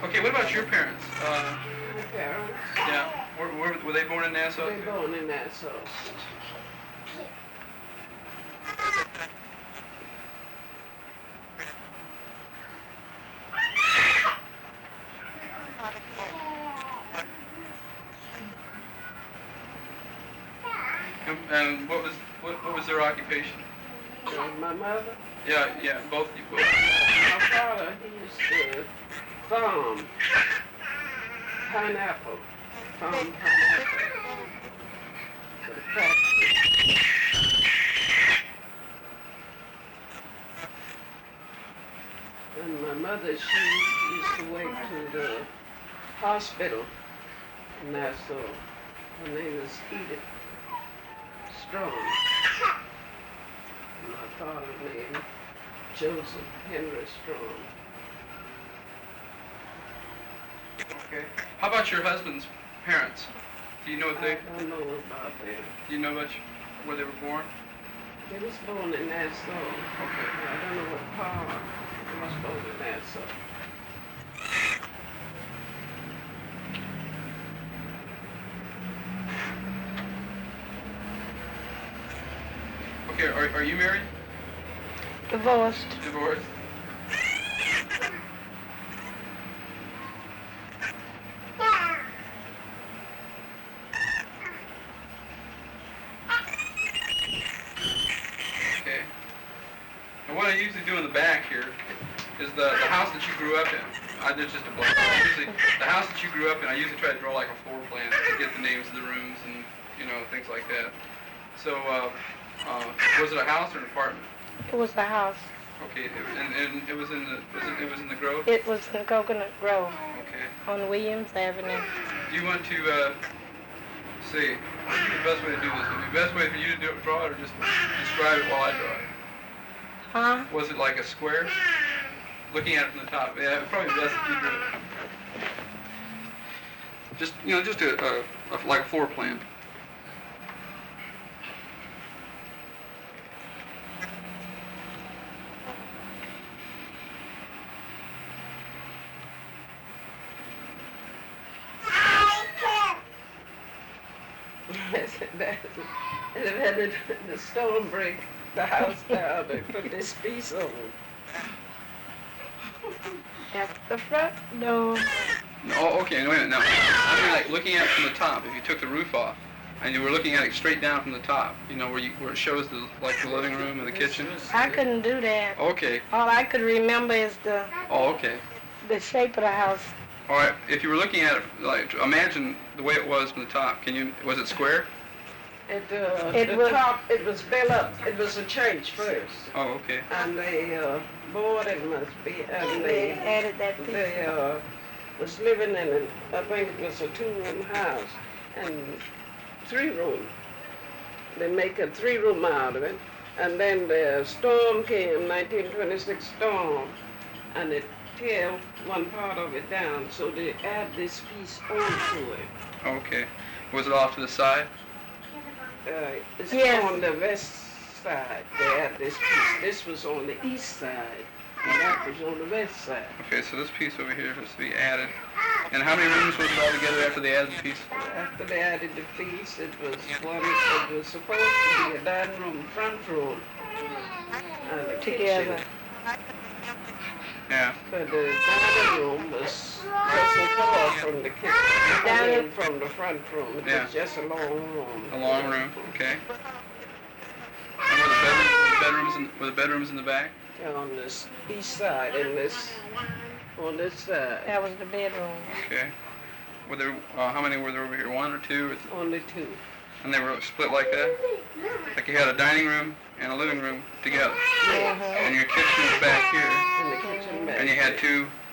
Okay, what about your parents? My parents, Yeah, were they born in Nassau? they born in Nassau. And what was their occupation? My mother, Yeah, both you both. my father, he used to farm pineapple. Farm pineapple for the factory. And my mother, she used to work to the hospital in Nassau. Her name was Edith Strong. And my father named Joseph Henry Strong. Okay. How about your husband's parents? Do you know what I they? don't know about them. Do you know where they were born? They was born in Nassau. Okay. I don't know what part. They was born in Nassau. Okay. Are you married? Divorced. Divorced? Okay. And what I usually do in the back here is the house that you grew up in. I did just a blank. Usually, the house that you grew up in, I usually try to draw like a floor plan to get the names of the rooms and things like that. So, was it a house or an apartment? It was the house. Okay, and it was in the Grove. It was in Coconut Grove Okay. on Williams Avenue. Do you want to see? What would be the best way to do this? Would it be the best way for you to draw it, or just describe it while I draw it? Huh? Was it like a square? Looking at it from the top. Yeah, it'd probably be best if you drew it. Just like a floor plan. And then the storm break the house down. They put this piece on. At the front door. Oh, okay. Wait a minute. No, I mean like looking at it from the top. If you took the roof off and you were looking at it straight down from the top, where it shows the living room and the kitchen. I couldn't do that. Okay. All I could remember is Oh, okay. the shape of the house. All right. If you were looking at it, like imagine the way it was from the top. Was it square? Top, it was built up. It was a church first. Oh, okay. And they board it must be, and They added that piece. they was living in it. I think it was a 2-room house and 3-room. They make a 3-room out of it. And then the storm came, 1926 storm, and it tear one part of it down. So they add this piece onto it. Okay. Was it off to the side? It's Yes. on the west side. They had this piece. This was on the east side, and that was on the west side. Okay, so this piece over here has to be added. And how many rooms was it all together after they added the piece? After they added the piece, it was supposed to be a dining room, front room, and a Together. kitchen. Yeah. But the dining room was just a door from the kitchen, I mean, from the front room. It Yeah. was just a long room. A long room. Okay. And were the bedrooms in the back? On this east side, and on this side. That was the bedroom. Okay. Were there how many were there over here? 1 or 2? Only 2. And they were split like that? Like you had a dining room and a living room together. Uh-huh. And your kitchen was back here. In the kitchen back. And you had two